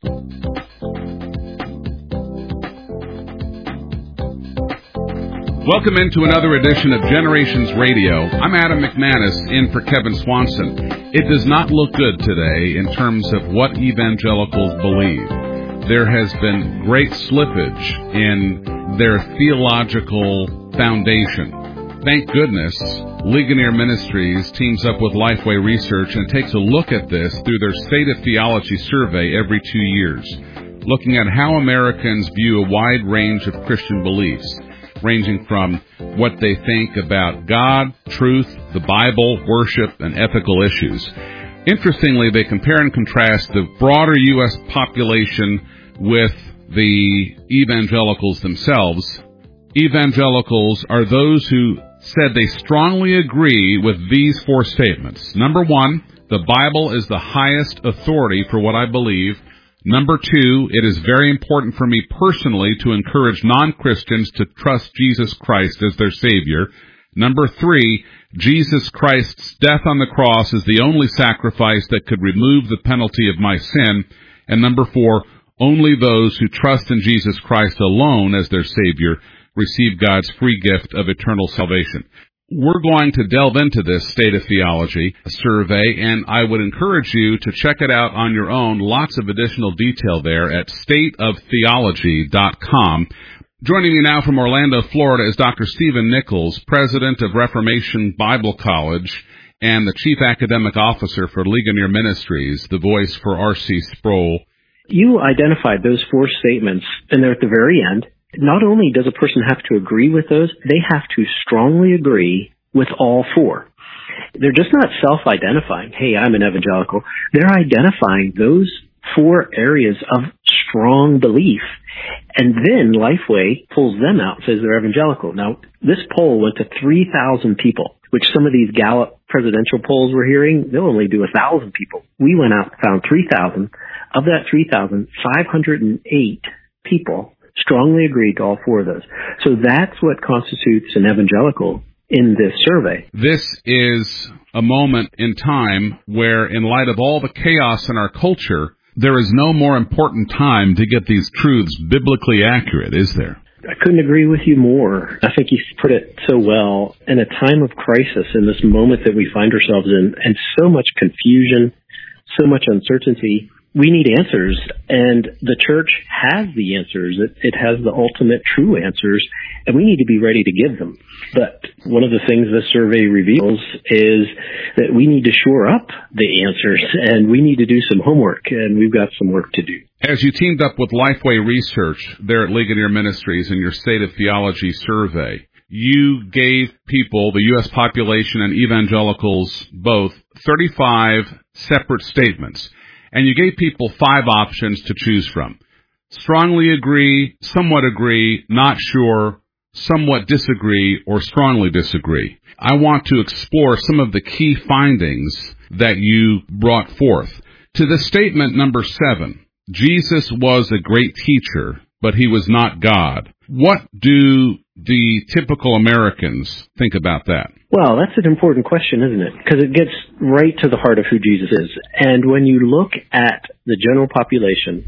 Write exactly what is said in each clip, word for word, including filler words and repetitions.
Welcome into another edition of Generations Radio. I'm Adam McManus, in for Kevin Swanson. It does not look good today in terms of what evangelicals believe. There has been great slippage in their theological foundation. Thank goodness, Ligonier Ministries teams up with Lifeway Research and takes a look at this through their State of Theology survey every two years, looking at how Americans view a wide range of Christian beliefs, ranging from what they think about God, truth, the Bible, worship, and ethical issues. Interestingly, they compare and contrast the broader U S population with the evangelicals themselves. Evangelicals are those who said they strongly agree with these four statements. Number one, the Bible is the highest authority for what I believe. Number two, it is very important for me personally to encourage non-Christians to trust Jesus Christ as their Savior. Number three, Jesus Christ's death on the cross is the only sacrifice that could remove the penalty of my sin. And number four, only those who trust in Jesus Christ alone as their Savior receive God's free gift of eternal salvation. We're going to delve into this State of Theology survey, and I would encourage you to check it out on your own. Lots of additional detail there at state of theology dot com. Joining me now from Orlando, Florida, is Doctor Stephen Nichols, President of Reformation Bible College and the Chief Academic Officer for Ligonier Ministries, the voice for R C Sproul. You identified those four statements, and they're at the very end. Not only does a person have to agree with those, they have to strongly agree with all four. They're just not self-identifying, hey, I'm an evangelical. They're identifying those four areas of strong belief. And then Lifeway pulls them out and says they're evangelical. Now, this poll went to three thousand people, which some of these Gallup presidential polls we're hearing, they'll only do one thousand people. We went out and found three thousand. Of that three thousand, five hundred eight people strongly agreed to all four of those. So that's what constitutes an evangelical in this survey. This is a moment in time where, in light of all the chaos in our culture, there is no more important time to get these truths biblically accurate, is there? I couldn't agree with you more. I think you put it so well. In a time of crisis, in this moment that we find ourselves in, and so much confusion, so much uncertainty, we need answers, and the church has the answers. It, it has the ultimate true answers, and we need to be ready to give them. But one of the things this survey reveals is that we need to shore up the answers, and we need to do some homework, and we've got some work to do. As you teamed up with Lifeway Research there at Ligonier Ministries in your State of Theology survey, you gave people, the U S population and evangelicals both, thirty-five separate statements. And you gave people five options to choose from. Strongly agree, somewhat agree, not sure, somewhat disagree, or strongly disagree. I want to explore some of the key findings that you brought forth. To the statement number seven, Jesus was a great teacher, but he was not God. What do the typical Americans think about that? Well, that's an important question, isn't it? Because it gets right to the heart of who Jesus is. And when you look at the general population,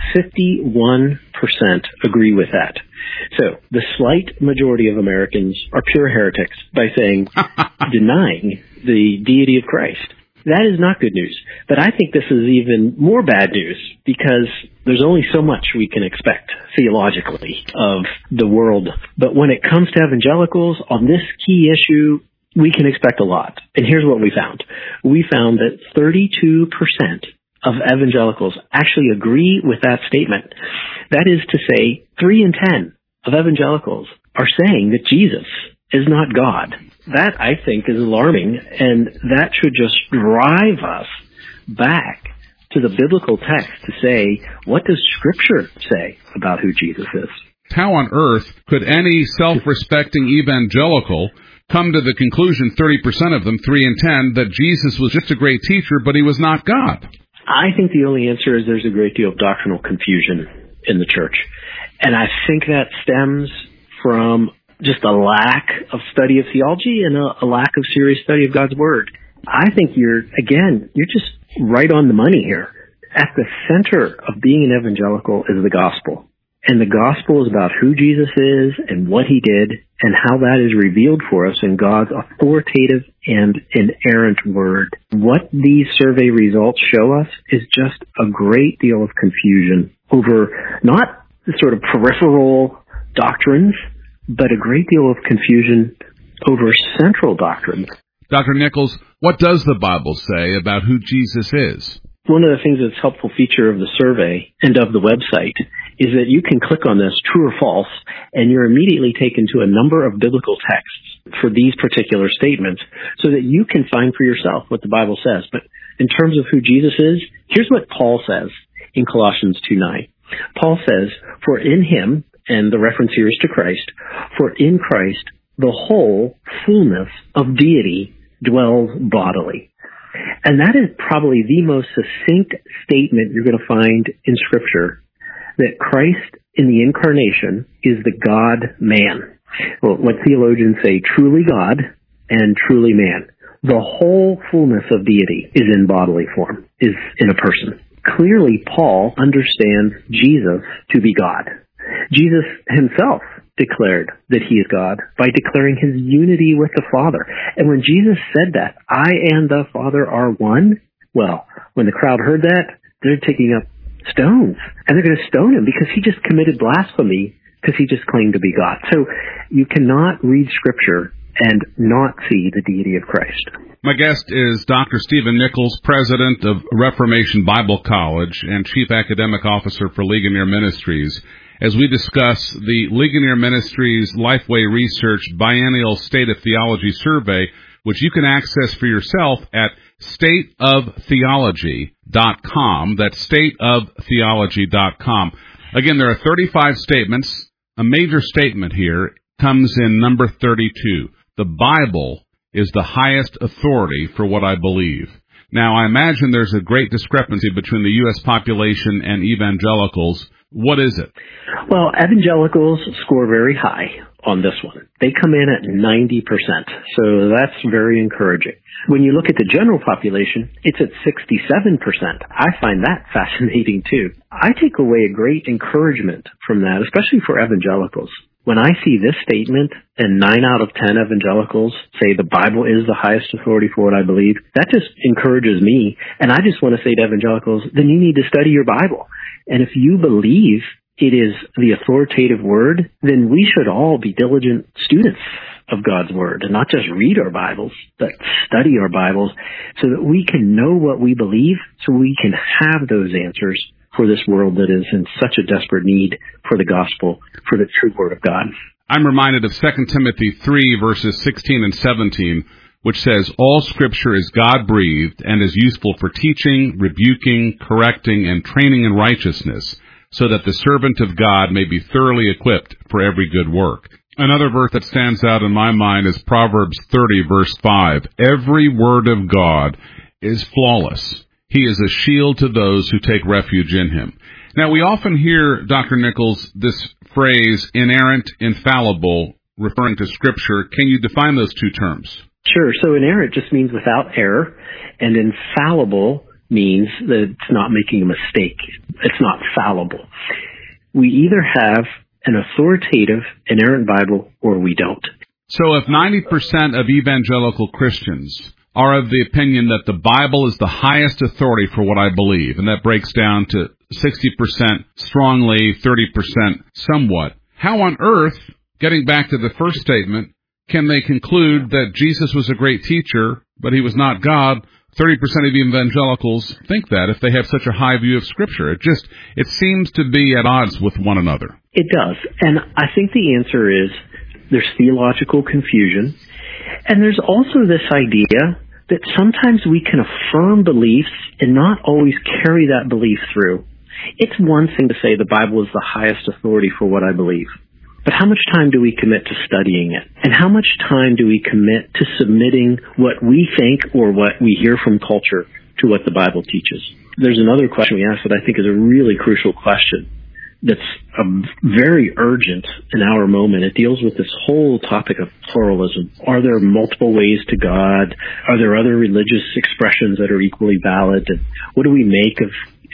fifty-one percent agree with that. So the slight majority of Americans are pure heretics by saying, denying the deity of Christ. That is not good news. But I think this is even more bad news because there's only so much we can expect theologically of the world. But when it comes to evangelicals on this key issue, we can expect a lot. And here's what we found. We found that thirty-two percent of evangelicals actually agree with that statement. That is to say, three in ten of evangelicals are saying that Jesus is not God. That, I think, is alarming, and that should just drive us back to the biblical text to say, what does Scripture say about who Jesus is? How on earth could any self-respecting evangelical come to the conclusion, thirty percent of them, three in ten, that Jesus was just a great teacher, but he was not God? I think the only answer is there's a great deal of doctrinal confusion in the church. And I think that stems from just a lack of study of theology and a, a lack of serious study of God's Word. I think you're, again, you're just right on the money here. At the center of being an evangelical is the gospel. And the gospel is about who Jesus is and what he did and how that is revealed for us in God's authoritative and inerrant word. What these survey results show us is just a great deal of confusion over not sort of peripheral doctrines, but a great deal of confusion over central doctrines. Doctor Nichols, what does the Bible say about who Jesus is? One of the things that's a helpful feature of the survey and of the website is that you can click on this, true or false, and you're immediately taken to a number of biblical texts for these particular statements so that you can find for yourself what the Bible says. But in terms of who Jesus is, here's what Paul says in Colossians two nine. Paul says, "For in him," and the reference here is to Christ, "for in Christ the whole fullness of deity dwells bodily." And that is probably the most succinct statement you're going to find in Scripture, that Christ in the incarnation is the God-man. Well, what theologians say, truly God and truly man. The whole fullness of deity is in bodily form, is in a person. Clearly, Paul understands Jesus to be God. Jesus himself declared that he is God by declaring his unity with the Father. And when Jesus said that, I and the Father are one, well, when the crowd heard that, they're taking up stones, and they're going to stone him because he just committed blasphemy because he just claimed to be God. So you cannot read Scripture and not see the deity of Christ. My guest is Doctor Stephen Nichols, president of Reformation Bible College and chief academic officer for Ligonier Ministries, as we discuss the Ligonier Ministries Lifeway Research Biennial State of Theology Survey, which you can access for yourself at state of theology dot com. That's state of theology dot com. Again, there are thirty-five statements. A major statement here comes in number thirty-two. The Bible is the highest authority for what I believe. Now, I imagine there's a great discrepancy between the U S population and evangelicals. What is it? Well, evangelicals score very high on this one. They come in at ninety percent, so that's very encouraging. When you look at the general population, it's at sixty-seven percent. I find that fascinating, too. I take away a great encouragement from that, especially for evangelicals. When I see this statement, and nine out of ten evangelicals say the Bible is the highest authority for what I believe, that just encourages me. And I just want to say to evangelicals, then you need to study your Bible. And if you believe it is the authoritative word, then we should all be diligent students of God's word and not just read our Bibles, but study our Bibles so that we can know what we believe, so we can have those answers for this world that is in such a desperate need for the gospel, for the true word of God. I'm reminded of Second Timothy three, verses sixteen and seventeen, which says, all Scripture is God-breathed and is useful for teaching, rebuking, correcting, and training in righteousness, so that the servant of God may be thoroughly equipped for every good work. Another verse that stands out in my mind is Proverbs thirty, verse five. Every word of God is flawless. He is a shield to those who take refuge in him. Now, we often hear, Doctor Nichols, this phrase, inerrant, infallible, referring to Scripture. Can you define those two terms? Sure. So inerrant just means without error, and infallible means that it's not making a mistake. It's not fallible. We either have an authoritative, inerrant Bible, or we don't. So if ninety percent of evangelical Christians are of the opinion that the Bible is the highest authority for what I believe, and that breaks down to sixty percent strongly, thirty percent somewhat, how on earth, getting back to the first statement, can they conclude that Jesus was a great teacher, but he was not God? thirty percent of evangelicals think that if they have such a high view of Scripture. It just, it seems to be at odds with one another. It does. And I think the answer is there's theological confusion. And there's also this idea that sometimes we can affirm beliefs and not always carry that belief through. It's one thing to say the Bible is the highest authority for what I believe. But how much time do we commit to studying it? And how much time do we commit to submitting what we think or what we hear from culture to what the Bible teaches? There's another question we ask that I think is a really crucial question that's a very urgent in our moment. It deals with this whole topic of pluralism. Are there multiple ways to God? Are there other religious expressions that are equally valid? And what do we make of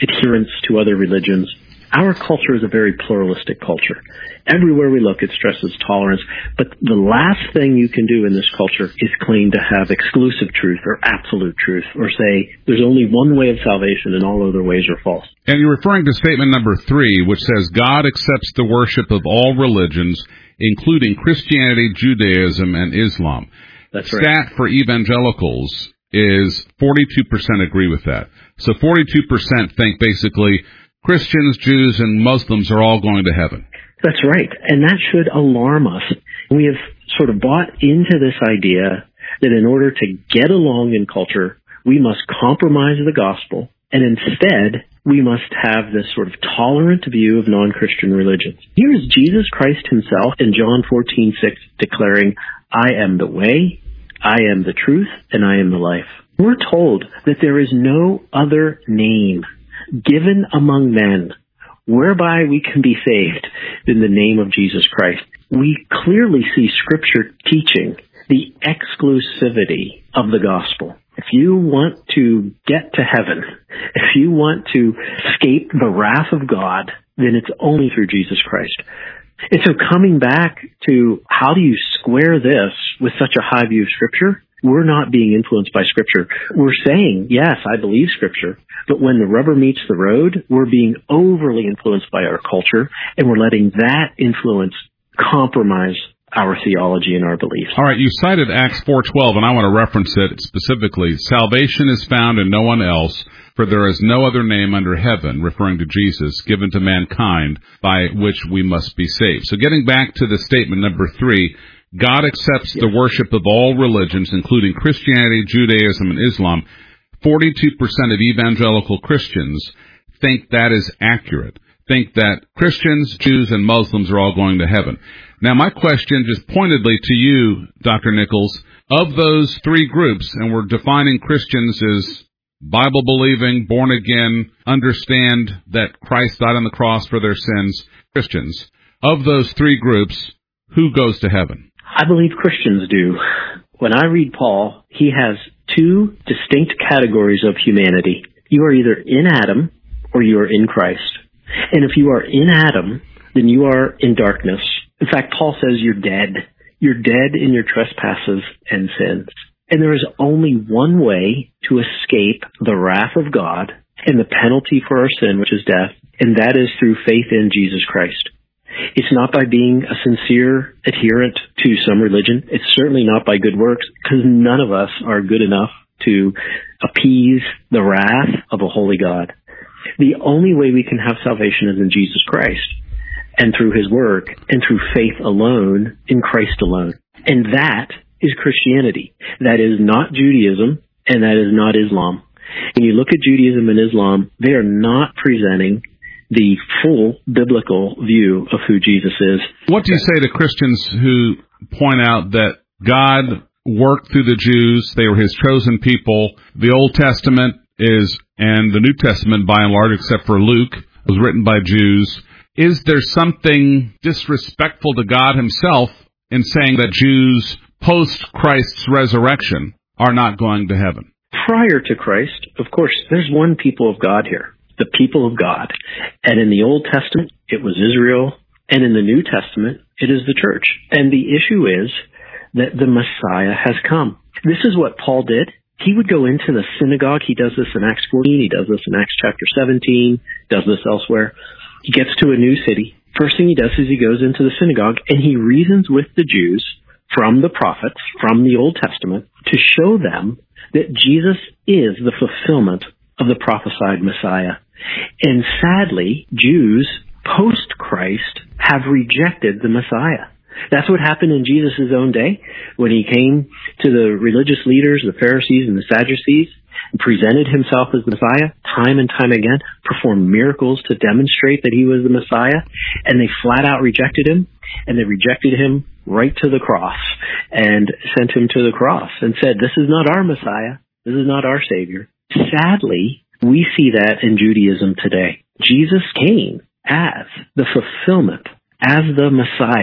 adherence to other religions. Our culture is a very pluralistic culture. Everywhere we look, it stresses tolerance. But the last thing you can do in this culture is claim to have exclusive truth or absolute truth, or say there's only one way of salvation and all other ways are false. And you're referring to statement number three, which says God accepts the worship of all religions, including Christianity, Judaism, and Islam. That's right. Stat for evangelicals is forty-two percent agree with that. So forty-two percent think basically Christians, Jews, and Muslims are all going to heaven. That's right. And that should alarm us. We have sort of bought into this idea that in order to get along in culture, we must compromise the gospel, and instead we must have this sort of tolerant view of non-Christian religions. Here is Jesus Christ himself in John fourteen six declaring, I am the way, I am the truth, and I am the life. We're told that there is no other name given among men whereby we can be saved in the name of Jesus Christ. We clearly see Scripture teaching the exclusivity of the gospel. If you want to get to heaven, if you want to escape the wrath of God, then it's only through Jesus Christ. And so coming back to how do you square this with such a high view of Scripture, we're not being influenced by Scripture. We're saying, yes, I believe Scripture, but when the rubber meets the road, we're being overly influenced by our culture, and we're letting that influence compromise our theology and our beliefs. All right, you cited Acts four twelve, and I want to reference it specifically. Salvation is found in no one else, for there is no other name under heaven, referring to Jesus, given to mankind, by which we must be saved. So getting back to the statement number three, God accepts yes. the worship of all religions, including Christianity, Judaism, and Islam. forty-two percent of evangelical Christians think that is accurate, think that Christians, Jews, and Muslims are all going to heaven. Now, my question, just pointedly to you, Doctor Nichols, of those three groups, and we're defining Christians as Bible-believing, born-again, understand that Christ died on the cross for their sins, Christians, of those three groups, who goes to heaven? I believe Christians do. When I read Paul, he has two distinct categories of humanity. You are either in Adam or you are in Christ. And if you are in Adam, then you are in darkness. In fact, Paul says you're dead. You're dead in your trespasses and sins. And there is only one way to escape the wrath of God and the penalty for our sin, which is death, and that is through faith in Jesus Christ. It's not by being a sincere adherent to some religion. It's certainly not by good works, because none of us are good enough to appease the wrath of a holy God. The only way we can have salvation is in Jesus Christ, and through his work, and through faith alone, in Christ alone. And that is Christianity. That is not Judaism, and that is not Islam. When you look at Judaism and Islam, they are not presenting the full biblical view of who Jesus is. What do you say to Christians who point out that God worked through the Jews, they were his chosen people, the Old Testament is, and the New Testament by and large, except for Luke, was written by Jews? Is there something disrespectful to God himself in saying that Jews post Christ's resurrection are not going to heaven? Prior to Christ, of course, there's one people of God here. The people of God. And in the Old Testament, it was Israel. And in the New Testament, it is the church. And the issue is that the Messiah has come. This is what Paul did. He would go into the synagogue. He does this in Acts fourteen. He does this in Acts chapter seventeen. Does this elsewhere. He gets to a new city. First thing he does is he goes into the synagogue and he reasons with the Jews from the prophets, from the Old Testament, to show them that Jesus is the fulfillment of the prophesied Messiah. And sadly, Jews post-Christ have rejected the Messiah. That's what happened in Jesus' own day when he came to the religious leaders, the Pharisees and the Sadducees, and presented himself as the Messiah time and time again, performed miracles to demonstrate that he was the Messiah, and they flat out rejected him, and they rejected him right to the cross and sent him to the cross and said, this is not our Messiah, this is not our Savior. Sadly, we see that in Judaism today. Jesus came as the fulfillment, as the Messiah, to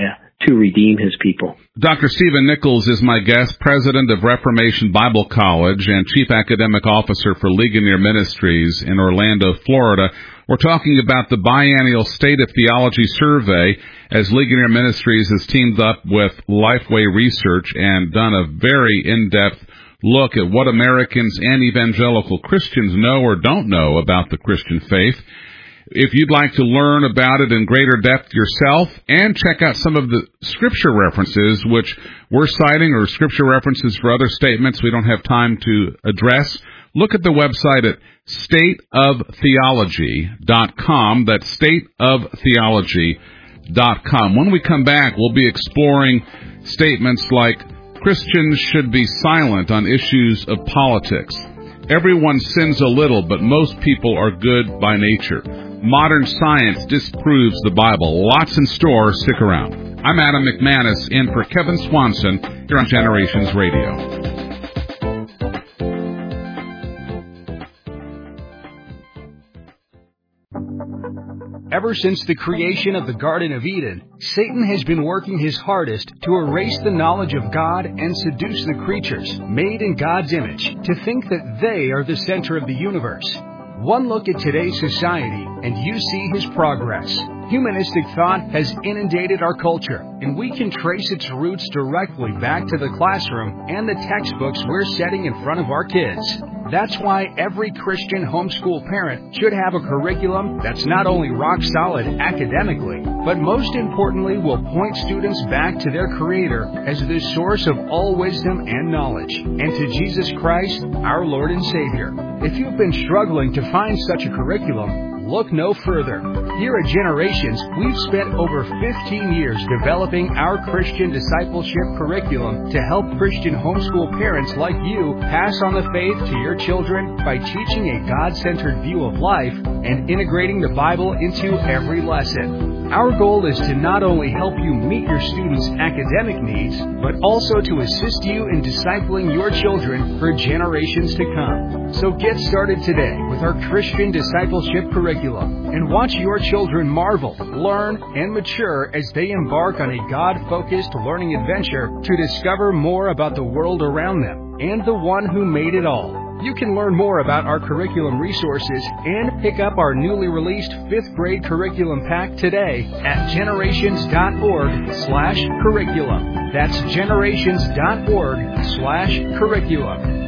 to redeem his people. Doctor Stephen Nichols is my guest, president of Reformation Bible College and chief academic officer for Ligonier Ministries in Orlando, Florida. We're talking about the biennial State of Theology survey as Ligonier Ministries has teamed up with Lifeway Research and done a very in-depth look at what Americans and evangelical Christians know or don't know about the Christian faith. If you'd like to learn about it in greater depth yourself and check out some of the scripture references which we're citing or scripture references for other statements we don't have time to address, look at the website at state of theology dot com. That's state of theology dot com. When we come back, we'll be exploring statements like Christians should be silent on issues of politics. Everyone sins a little, but most people are good by nature. Modern science disproves the Bible. Lots in store. Stick around. I'm Adam McManus, in for Kevin Swanson here on Generations Radio. Ever since the creation of the Garden of Eden, Satan has been working his hardest to erase the knowledge of God and seduce the creatures, made in God's image, to think that they are the center of the universe. One look at today's society, and you see his progress. Humanistic thought has inundated our culture, and we can trace its roots directly back to the classroom and the textbooks we're setting in front of our kids. That's why every Christian homeschool parent should have a curriculum that's not only rock solid academically, but most importantly will point students back to their Creator as the source of all wisdom and knowledge, and to Jesus Christ, our Lord and Savior. If you've been struggling to find such a curriculum, look no further. Here at Generations, we've spent over fifteen years developing our Christian discipleship curriculum to help Christian homeschool parents like you pass on the faith to your children by teaching a God-centered view of life and integrating the Bible into every lesson. Our goal is to not only help you meet your students' academic needs, but also to assist you in discipling your children for generations to come. So get started today with our Christian discipleship curriculum and watch your children marvel, learn, and mature as they embark on a God-focused learning adventure to discover more about the world around them and the one who made it all. You can learn more about our curriculum resources and pick up our newly released fifth grade curriculum pack today at generations.org slash curriculum. That's generations.org slash curriculum.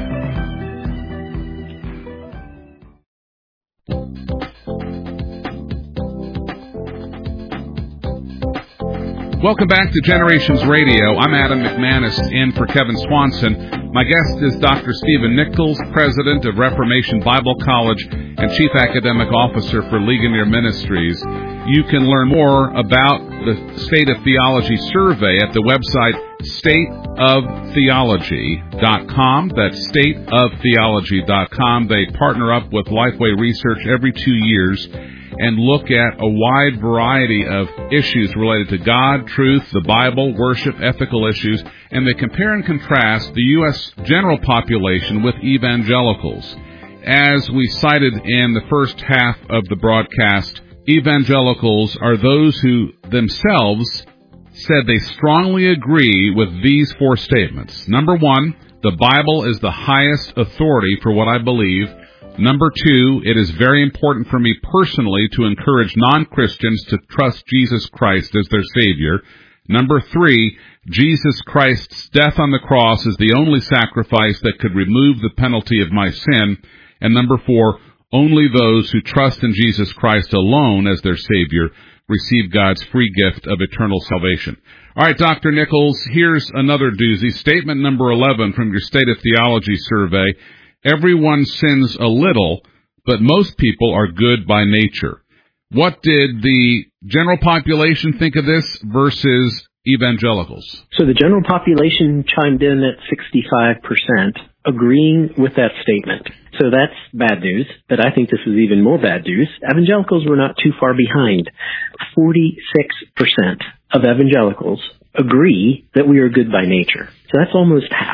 Welcome back to Generations Radio. I'm Adam McManus, in for Kevin Swanson. My guest is Doctor Stephen Nichols, president of Reformation Bible College and chief academic officer for Ligonier Ministries. You can learn more about the State of Theology survey at the website state of theology dot com. That's state of theology dot com. They partner up with Lifeway Research every two years and look at a wide variety of issues related to God, truth, the Bible, worship, ethical issues, and they compare and contrast the U S general population with evangelicals. As we cited in the first half of the broadcast, evangelicals are those who themselves said they strongly agree with these four statements. Number one, the Bible is the highest authority for what I believe. Number two, it is very important for me personally to encourage non-Christians to trust Jesus Christ as their Savior. Number three, Jesus Christ's death on the cross is the only sacrifice that could remove the penalty of my sin. And number four, only those who trust in Jesus Christ alone as their Savior receive God's free gift of eternal salvation. All right, Doctor Nichols, here's another doozy. Statement number eleven from your State of Theology survey. Everyone sins a little, but most people are good by nature. What did the general population think of this versus evangelicals? So the general population chimed in at sixty-five percent, agreeing with that statement. So that's bad news, but I think this is even more bad news. Evangelicals were not too far behind. forty-six percent of evangelicals agree that we are good by nature. So that's almost half.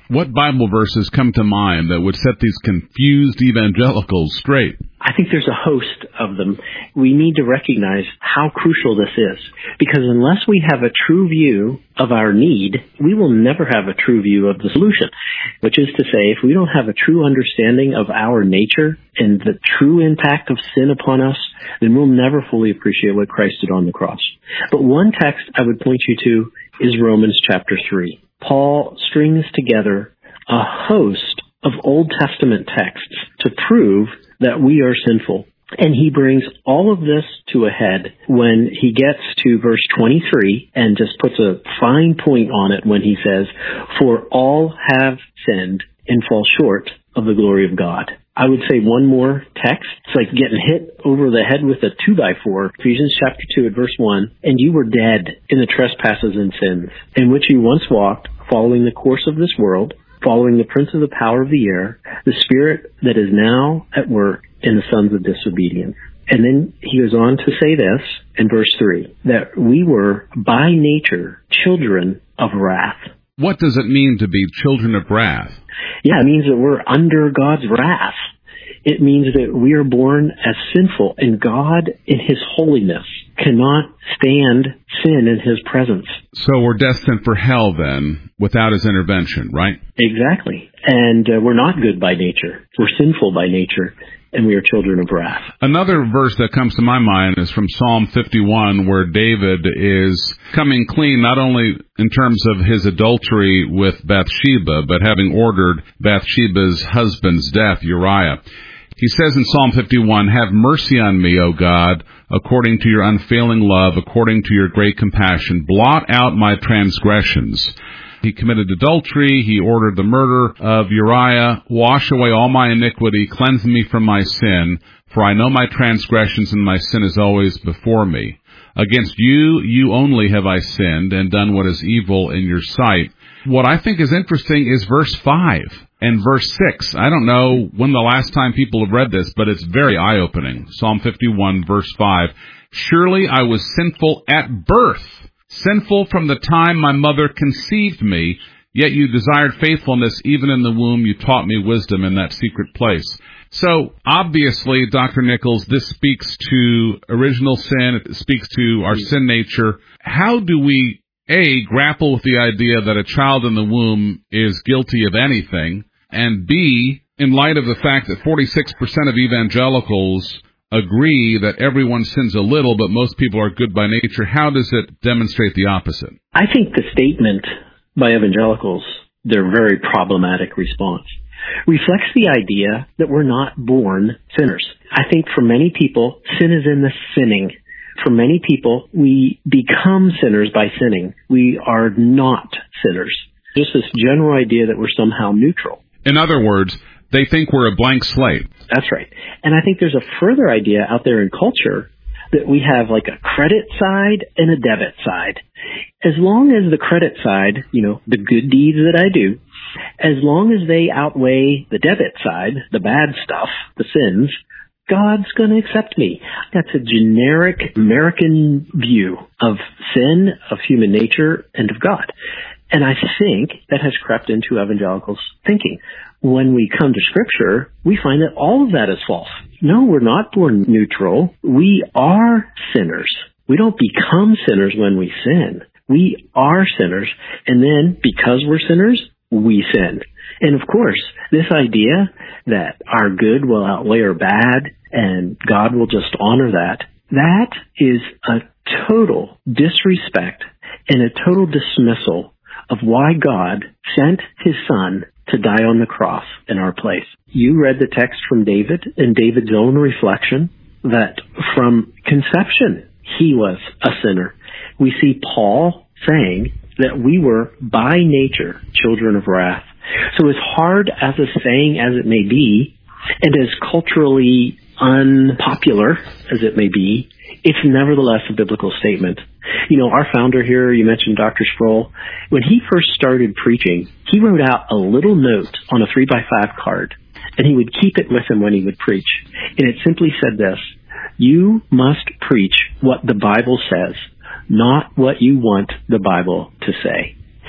What Bible verses come to mind that would set these confused evangelicals straight? I think there's a host of them. We need to recognize how crucial this is, because unless we have a true view of our need, we will never have a true view of the solution, which is to say, if we don't have a true understanding of our nature and the true impact of sin upon us, then we'll never fully appreciate what Christ did on the cross. But one text I would point you to is Romans chapter three. Paul strings together a host of Old Testament texts to prove that we are sinful. And he brings all of this to a head when he gets to verse twenty-three and just puts a fine point on it when he says, "For all have sinned and fall short of the glory of God." I would say one more text. It's like getting hit over the head with a two by four. Ephesians chapter two at verse one. "And you were dead in the trespasses and sins, in which you once walked, following the course of this world, following the prince of the power of the air, the spirit that is now at work in the sons of disobedience." And then he goes on to say this in verse three, that we were by nature children of wrath. What does it mean to be children of wrath? Yeah, it means that we're under God's wrath. It means that we are born as sinful, and God, in His holiness, cannot stand sin in His presence. So we're destined for hell, then, without His intervention, right? Exactly. And uh, we're not good by nature. We're sinful by nature, and we are children of wrath. Another verse that comes to my mind is from Psalm fifty-one, where David is coming clean not only in terms of his adultery with Bathsheba, but having ordered Bathsheba's husband's death, Uriah. He says in Psalm fifty-one, "Have mercy on me, O God, according to your unfailing love, according to your great compassion. Blot out my transgressions." He committed adultery. He ordered the murder of Uriah. "Wash away all my iniquity. Cleanse me from my sin. For I know my transgressions, and my sin is always before me. Against you, you only have I sinned, and done what is evil in your sight." What I think is interesting is verse five and verse six. I don't know when the last time people have read this, but it's very eye-opening. Psalm fifty-one, verse five. "Surely I was sinful at birth, sinful from the time my mother conceived me, yet you desired faithfulness even in the womb. You taught me wisdom in that secret place." So, obviously, Doctor Nichols, this speaks to original sin. It speaks to our sin nature. How do we, A, grapple with the idea that a child in the womb is guilty of anything, and B, in light of the fact that forty-six percent of evangelicals agree that everyone sins a little, but most people are good by nature, how does it demonstrate the opposite? I think the statement by evangelicals, their very problematic response, reflects the idea that we're not born sinners. I think for many people, sin is in the sinning. For many people, we become sinners by sinning. We are not sinners. Just this general idea that we're somehow neutral. In other words, they think we're a blank slate. That's right. And I think there's a further idea out there in culture that we have like a credit side and a debit side. As long as the credit side, you know, the good deeds that I do, as long as they outweigh the debit side, the bad stuff, the sins, God's going to accept me. That's a generic American view of sin, of human nature, and of God. And I think that has crept into evangelicals' thinking. When we come to Scripture, we find that all of that is false. No, we're not born neutral. We are sinners. We don't become sinners when we sin. We are sinners. And then, because we're sinners, we sin. And of course, this idea that our good will outweigh our bad and God will just honor that, that is a total disrespect and a total dismissal of why God sent His Son to die on the cross in our place. You read the text from David and David's own reflection that from conception he was a sinner. We see Paul saying that we were by nature children of wrath. So as hard as a saying as it may be, and as culturally unpopular as it may be, it's nevertheless a biblical statement. You know, our founder here, you mentioned Doctor Sproul, when he first started preaching, he wrote out a little note on a three by five card, and he would keep it with him when he would preach. And it simply said this: you must preach what the Bible says, not what you want the Bible to say.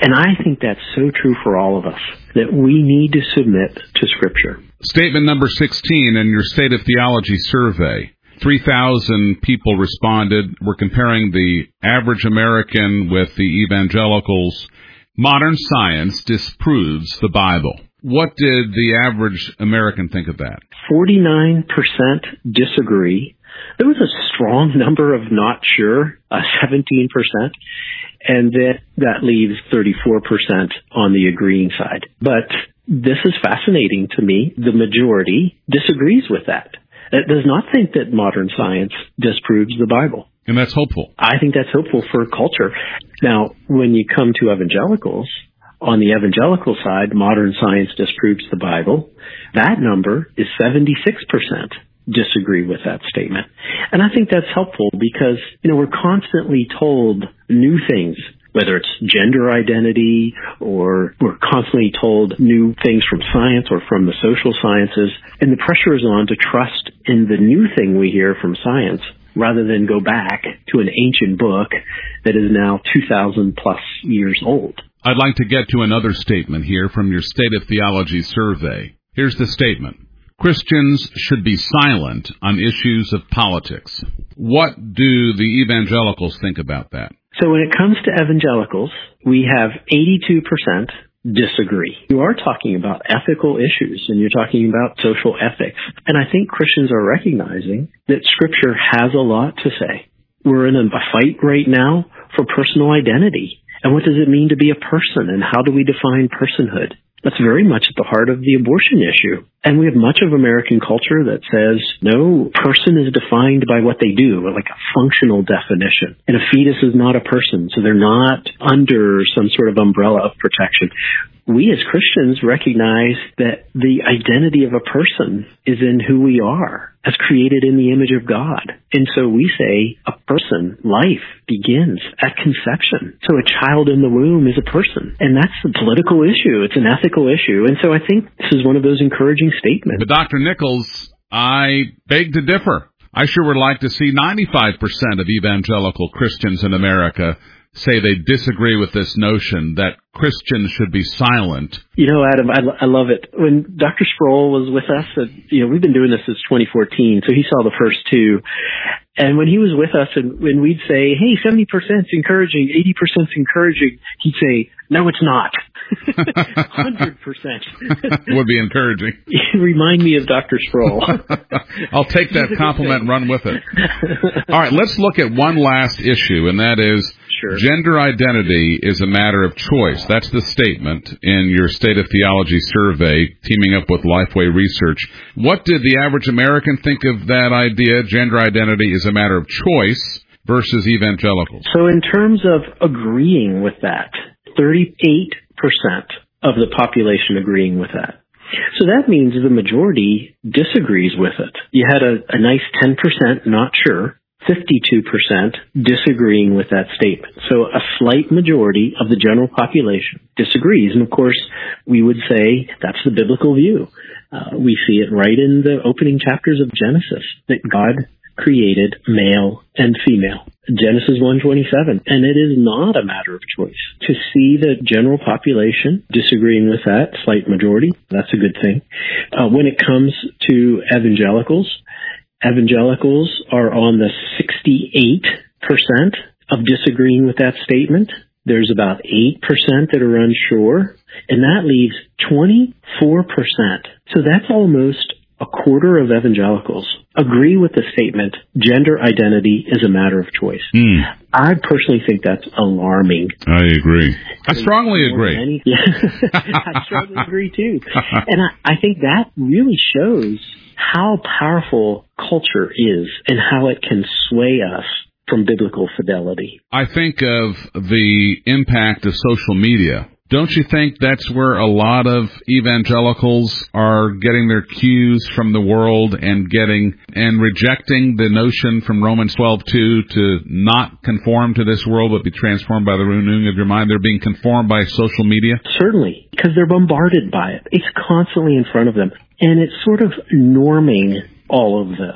And I think that's so true for all of us, that we need to submit to Scripture. Statement number sixteen in your State of Theology survey. three thousand people responded. We're comparing the average American with the evangelicals. Modern science disproves the Bible. What did the average American think of that? forty-nine percent disagree. There was a strong number of not sure, uh, seventeen percent, and then that leaves thirty-four percent on the agreeing side. But this is fascinating to me. The majority disagrees with that. It does not think that modern science disproves the Bible. And that's hopeful. I think that's hopeful for culture. Now, when you come to evangelicals, on the evangelical side, modern science disproves the Bible. That number is seventy-six percent disagree with that statement. And I think that's helpful because, you know, we're constantly told new things, whether it's gender identity or we're constantly told new things from science or from the social sciences. And the pressure is on to trust in the new thing we hear from science rather than go back to an ancient book that is now two thousand plus years old. I'd like to get to another statement here from your State of Theology survey. Here's the statement. Christians should be silent on issues of politics. What do the evangelicals think about that? So when it comes to evangelicals, we have eighty-two percent disagree. You are talking about ethical issues, and you're talking about social ethics. And I think Christians are recognizing that Scripture has a lot to say. We're in a fight right now for personal identity. And what does it mean to be a person, and how do we define personhood? That's very much at the heart of the abortion issue. And we have much of American culture that says, no, person is defined by what they do, like a functional definition. And a fetus is not a person, so they're not under some sort of umbrella of protection. We as Christians recognize that the identity of a person is in who we are, as created in the image of God. And so we say a person, life, begins at conception. So a child in the womb is a person. And that's a political issue. It's an ethical issue. And so I think this is one of those encouraging statements. But Doctor Nichols, I beg to differ. I sure would like to see ninety-five percent of evangelical Christians in America say they disagree with this notion that Christians should be silent. You know, Adam, I, I love it. When Doctor Sproul was with us, uh, you know, we've been doing this since twenty fourteen, so he saw the first two. And when he was with us, and when we'd say, hey, seventy percent is encouraging, eighty percent is encouraging, he'd say, no, it's not. one hundred percent. Would be encouraging. You remind me of Doctor Sproul. I'll take that compliment and run with it. All right, let's look at one last issue, and that is sure. Gender identity is a matter of choice. That's the statement in your State of Theology survey, teaming up with Lifeway Research. What did the average American think of that idea, gender identity is a matter of choice, versus evangelicals? So in terms of agreeing with that, thirty-eight percent of the population agreeing with that. So that means the majority disagrees with it. You had a, a nice ten percent not sure, fifty-two percent disagreeing with that statement. So a slight majority of the general population disagrees. And of course, we would say that's the biblical view. Uh, we see it right in the opening chapters of Genesis, that God created male and female. Genesis one twenty-seven. And it is not a matter of choice. To see the general population disagreeing with that, slight majority, that's a good thing. Uh, when it comes to evangelicals, evangelicals are on the sixty-eight percent of disagreeing with that statement. There's about eight percent that are unsure, and that leaves twenty-four percent. So that's almost a quarter of evangelicals agree with the statement, gender identity is a matter of choice. Mm. I personally think that's alarming. I agree. I strongly agree. Any, yeah, I strongly agree too. And I, I think that really shows how powerful culture is and how it can sway us from biblical fidelity. I think of the impact of social media. Don't you think that's where a lot of evangelicals are getting their cues from the world and getting and rejecting the notion from Romans twelve two to not conform to this world but be transformed by the renewing of your mind? They're being conformed by social media? Certainly, because they're bombarded by it. It's constantly in front of them. And it's sort of norming all of this.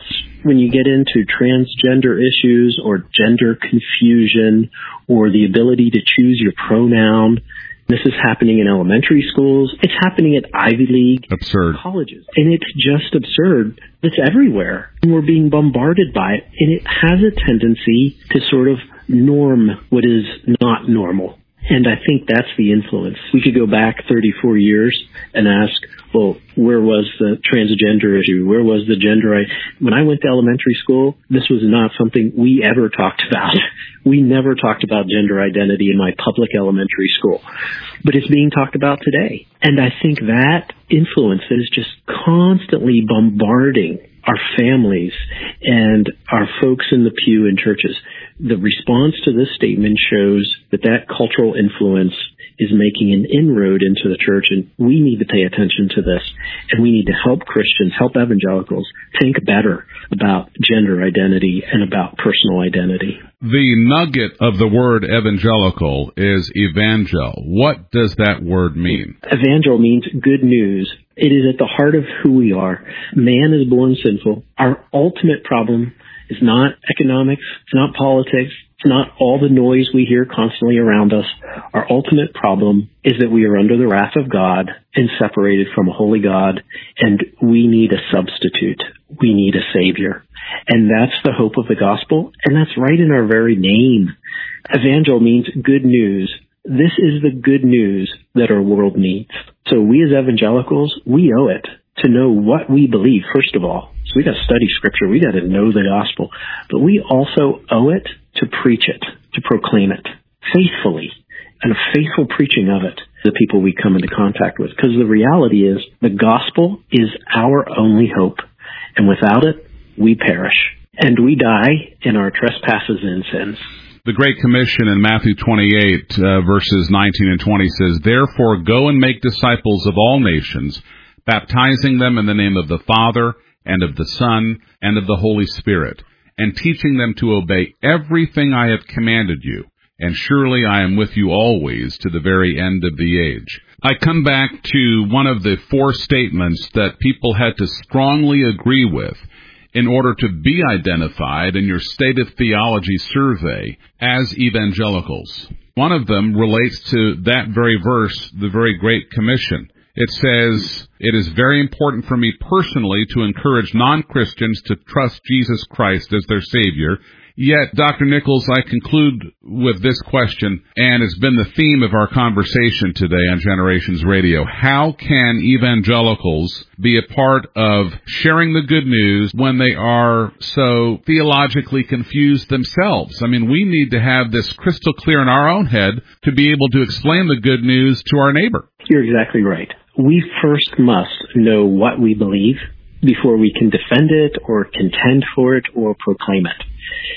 when you get into transgender issues or gender confusion or the ability to choose your pronoun, this is happening in elementary schools. It's happening at Ivy League absurd. colleges. And it's just absurd. It's everywhere. And we're being bombarded by it. And it has a tendency to sort of norm what is not normal. And I think that's the influence. We could go back thirty-four years and ask, well, where was the transgender issue? Where was the gender? I, when I went to elementary school, this was not something we ever talked about. We never talked about gender identity in my public elementary school. But it's being talked about today. And I think that influence is just constantly bombarding our families and our folks in the pew in churches. The response to this statement shows that that cultural influence is making an inroad into the church, and we need to pay attention to this, and we need to help Christians, help evangelicals think better about gender identity and about personal identity. The nugget of the word evangelical is evangel. What does that word mean? Evangel means good news. It is at the heart of who we are. Man is born sinful. Our ultimate problem is not economics. It's not politics. It's not all the noise we hear constantly around us. Our ultimate problem is that we are under the wrath of God and separated from a holy God, and we need a substitute. We need a Savior. And that's the hope of the gospel, and that's right in our very name. Evangel means good news. This is the good news that our world needs. So we as evangelicals, we owe it to know what we believe, first of all. So we got to study Scripture. We got to know the gospel. But we also owe it to preach it, to proclaim it faithfully, and a faithful preaching of it to the people we come into contact with. Because the reality is the gospel is our only hope. And without it, we perish. And we die in our trespasses and sins. The Great Commission in Matthew twenty-eight, uh, verses nineteen and twenty says, "Therefore go and make disciples of all nations, baptizing them in the name of the Father, and of the Son, and of the Holy Spirit, and teaching them to obey everything I have commanded you. And surely I am with you always to the very end of the age." I come back to one of the four statements that people had to strongly agree with in order to be identified in your State of Theology survey as evangelicals. One of them relates to that very verse, the very Great Commission. It says, "It is very important for me personally to encourage non-Christians to trust Jesus Christ as their Savior." Yet, Doctor Nichols, I conclude with this question, and it's been the theme of our conversation today on Generations Radio. How can evangelicals be a part of sharing the good news when they are so theologically confused themselves? I mean, we need to have this crystal clear in our own head to be able to explain the good news to our neighbor. You're exactly right. We first must know what we believe before we can defend it or contend for it or proclaim it.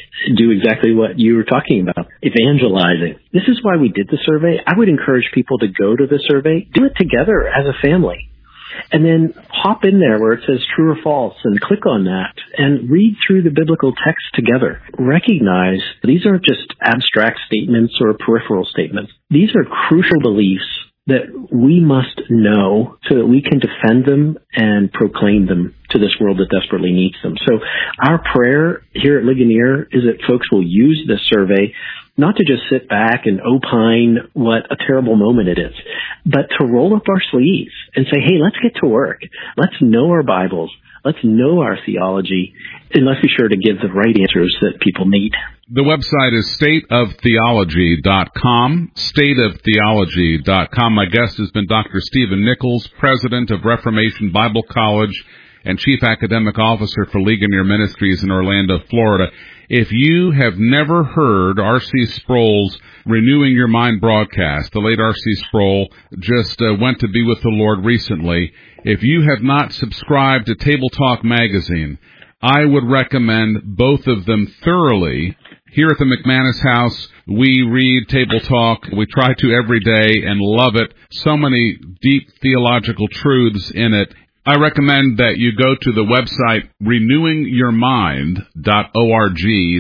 Do exactly what you were talking about, evangelizing. This is why we did the survey. I would encourage people to go to the survey, do it together as a family, and then hop in there where it says true or false and click on that and read through the biblical text together. Recognize these aren't just abstract statements or peripheral statements. These are crucial beliefs that we must know so that we can defend them and proclaim them to this world that desperately needs them. So our prayer here at Ligonier is that folks will use this survey not to just sit back and opine what a terrible moment it is, but to roll up our sleeves and say, hey, let's get to work. Let's know our Bibles. Let's know our theology, and let's be sure to give the right answers that people need. The website is state of theology dot com, state of theology dot com. My guest has been Doctor Stephen Nichols, president of Reformation Bible College and chief academic officer for Ligonier Ministries in Orlando, Florida. If you have never heard R C Sproul's Renewing Your Mind broadcast, the late R C Sproul just uh, went to be with the Lord recently. If you have not subscribed to Table Talk magazine, I would recommend both of them thoroughly. Here at the McManus House, we read Table Talk. We try to every day and love it. So many deep theological truths in it. I recommend that you go to the website renewing your mind dot org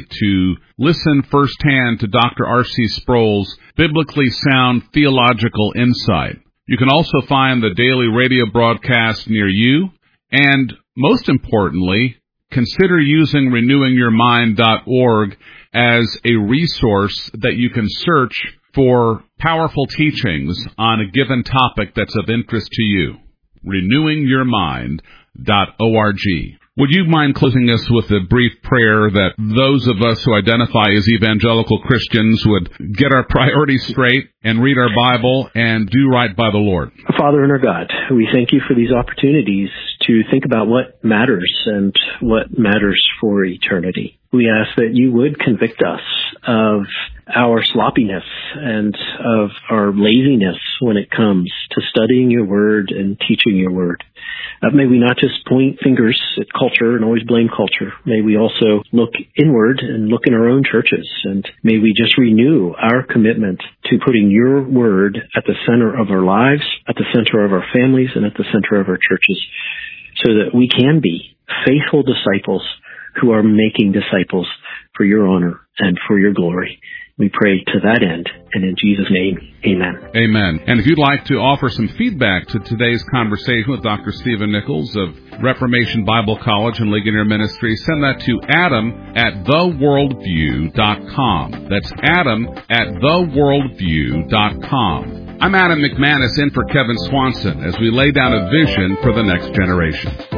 to listen firsthand to Doctor R C Sproul's biblically sound theological insight. You can also find the daily radio broadcast near you, and most importantly, consider using renewing your mind dot org as a resource that you can search for powerful teachings on a given topic that's of interest to you. renewing your mind dot org. Would you mind closing us with a brief prayer that those of us who identify as evangelical Christians would get our priorities straight and read our Bible and do right by the Lord? Father and our God, we thank you for these opportunities to think about what matters and what matters for eternity. We ask that you would convict us of our sloppiness and of our laziness when it comes to studying your word and teaching your word. Uh, may we not just point fingers at culture and always blame culture. May we also look inward and look in our own churches, and may we just renew our commitment to putting your word at the center of our lives, at the center of our families, and at the center of our churches, so that we can be faithful disciples who are making disciples for your honor and for your glory. We pray to that end, and in Jesus' name, amen. Amen. And if you'd like to offer some feedback to today's conversation with Doctor Stephen Nichols of Reformation Bible College and Ligonier Ministry, send that to Adam at the worldview dot com. That's Adam at the worldview dot com. I'm Adam McManus in for Kevin Swanson as we lay down a vision for the next generation.